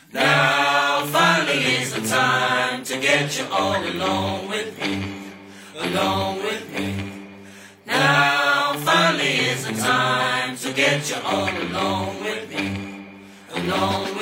Now finally is the time to get you all along with me, along with me. Now finally is the time to get you all along with me, along with me.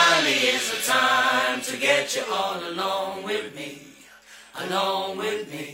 To get you all along with me, along with me.